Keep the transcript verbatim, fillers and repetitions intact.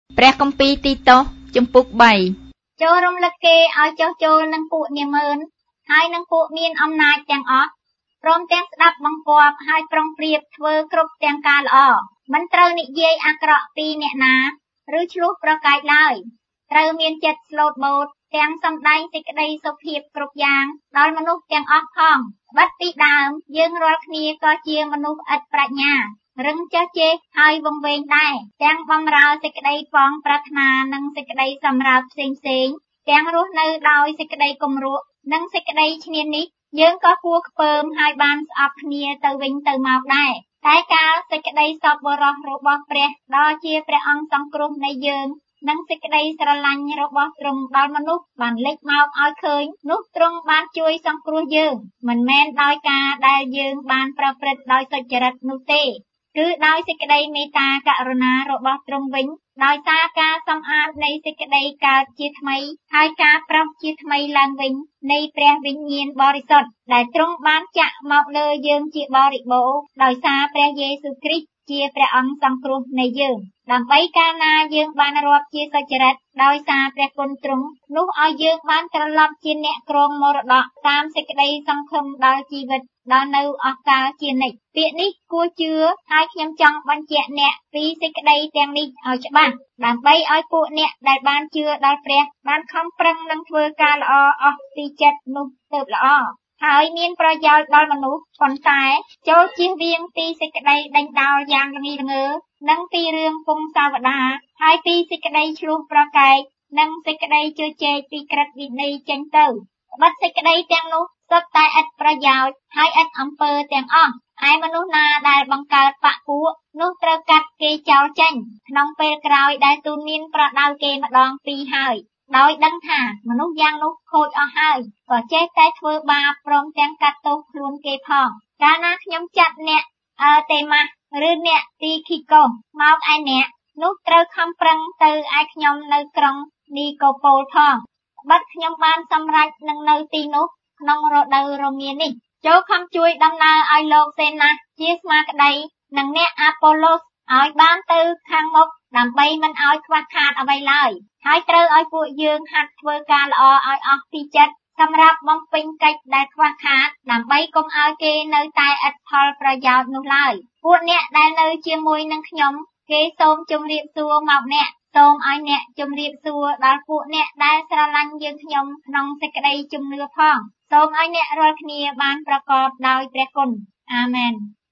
ព្រះគម្ពីរទីតូសជំពូកបីចូលរំលឹកគេឲ្យចុះចូលនឹងពួកនាម៉ឺនហើយនឹងពួកមានអំណាចទាំងអស់ព្រមទាំងស្ដាប់បង្គាប់ហើយប្រុងប្រៀបធ្វើគ្រប់ទាំងការល្អមិនត្រូវនិយាយអាក្រក់ពីអ្នកណាឬឆ្លោះប្រកែកឡើយត្រូវមានចិត្តស្លូតបូតទាំងសំដែងសេចក្តីសុភាពគ្រប់យ៉ាងដល់មនុស្សទាំងអស់ផងបាត់ពីដើមយើងរាល់គ្នាក៏ជាមនុស្សឥតប្រាជ្ញារឹងចេះចេះហើយវង្វេងដែរទាំងបំរើសេចក្តីប៉ងប្រាថ្នានិងសេចក្តីសម្រើបផ្សេងផ្សេងទាំងរស់នៅដោយសេចក្តីគំរក់និងសេចក្តីឈ្នានីសយើងក៏គួរខ្ពើមហើយបានស្អប់គ្នាទៅវិញទៅមកដែរតែកាលសេចក្តីសប្បុរសរបស់ព្រះដ៏ជាព្រះអង្គសង្គ្រោះនៃយើងនិងសេចក្តីស្រឡាញ់របស់ទ្រង់ដល់មនុស្សបានលេចមកឲ្យឃើញនោះទ្រង់បានជួយសង្គ្រោះយើងមិនមែនដោយការដែលយើងបានប្រព្រឹត្តដោយសុចរិតនោះទេគឺដោយសេចក្តីមេត្តាករុណារបស់ទ្រង់វិញដោយសារការសម្អាតនៃសេចក្តីកើតជាថ្មីហើយការប្រោសជាថ្មីឡើងវិញនៃព្រះវិញ្ញាណបរិសុទ្ធដែលទ្រង់បានចាក់មកលើយើងជាបរិបូរណ៍ដោយសារព្រះយេស៊ូវគ្រីស្ទជាព្រះអង្គសង្គ្រោះនៃយើងដើម្បីកាលណាយើងបានរាប់ជាសុចរិតដោយសារព្រះគុណទ្រង់នោះឲ្យយើងបានត្រឡប់ជាអ្នកគ្រងមរតកតាមសេចក្តីសង្ឃឹមដល់ជីវិតដល់នៅអស់កលជានិច្ចពាក្យនេះគួរជឿហើយខ្ញុំចង់បញ្ជាក់អ្នកពីសេចក្តីទាំងនេះឲ្យច្បាស់ដើម្បីឲ្យពួកអ្នកដែលបានជឿដល់ព្រះបានខំប្រឹងនឹងធ្វើការល្អអស់ពីចិត្តនោះទើបល្អហើយមានប្រយោជន៍ដល់មនុស្សប៉ុន្តែចូលជៀសវាងពីសេចក្តីដេញដោលយ៉ាងល្ងីល្ងើនិងពីរឿងពងសាវតាហើយពីសេចក្តីឆ្លោះប្រកែកនិងសេចក្តីជឿជែកពីក្រឹតវិន័យចេញទៅបិទសេចក្តីទាំងនោះសុទ្ធតែឥតប្រយោជន៍ហើយឥតអំពើទាំងអស់ឯមនុស្សណាដែលបង្កើតបក្សពួកនោះត្រូវកាត់គេចោលចេញក្នុងពេលក្រោយដែលទូនមានប្រដៅគេម្ដងពីរហើយដោយដឹងថាមនុស្សយ៉ាងនោះខូចអស់ហើយក៏ចេះតែធ្វើបាបព្រមទាំងកាត់ទោសខ្លួនគេផងកាលណាខ្ញុំចាត់អ្នកអើតេម៉ាស់ឬអ្នកទីខីកូសមកឯអ្នកនោះត្រូវខំប្រឹងទៅឯខ្ញុំនៅក្រុងនីកូប៉ូលផងបិទខ្ញុំបានសម្រេចនឹងនៅទីនោះក្នុងរដូវរងានេះចូលខំជួយដំណើរឲ្យលោកសេណាស់ជាស្មាក្តីនិងអ្នកអាប៉ូឡូសឲ្យបានទៅខាងមុខដើម្បីមិនឲ្យខ្វះខាតអ្វីឡើយហើយត្រូវឲ្យពួកយើងហាត់ធ្វើការល្អឲ្យអស់ពីចិត្តសម្រាប់បំពេញកិច្ចដែលខ្វះខាតដើម្បីកុំឲ្យគេនៅតែឥតផលប្រយោជន៍នោះឡើយពួកអ្នកដែលនៅជាមួយនឹងខ្ញុំគេសូមជម្រាបសួរមកអ្នកសូមឲ្យអ្នកជម្រាបសួរដល់ពួកអ្នកដែលស្រឡាញ់យើងខ្ញុំក្នុងសេចក្តីជំនឿផងសូមឲ្យអ្នករាល់គ្នាបានប្រកបដោយព្រះគុណអាមែន